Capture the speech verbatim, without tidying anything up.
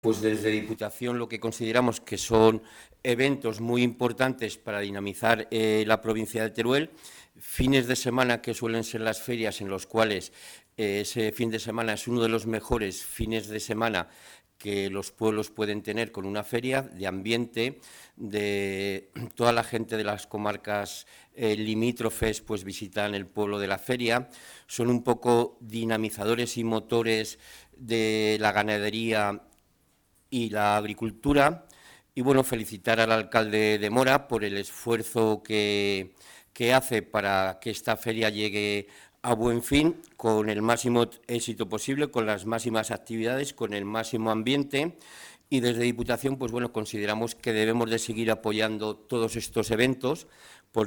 Pues desde Diputación lo que consideramos que son eventos muy importantes para dinamizar eh, la provincia de Teruel, fines de semana que suelen ser las ferias en los cuales eh, ese fin de semana es uno de los mejores fines de semana que los pueblos pueden tener con una feria de ambiente, de toda la gente de las comarcas eh, limítrofes pues visitan el pueblo de la feria, son un poco dinamizadores y motores de la ganadería y la agricultura. Y bueno, felicitar al alcalde de Mora por el esfuerzo que, que hace para que esta feria llegue a buen fin, con el máximo éxito posible, con las máximas actividades, con el máximo ambiente. Y desde Diputación, pues bueno, consideramos que debemos de seguir apoyando todos estos eventos,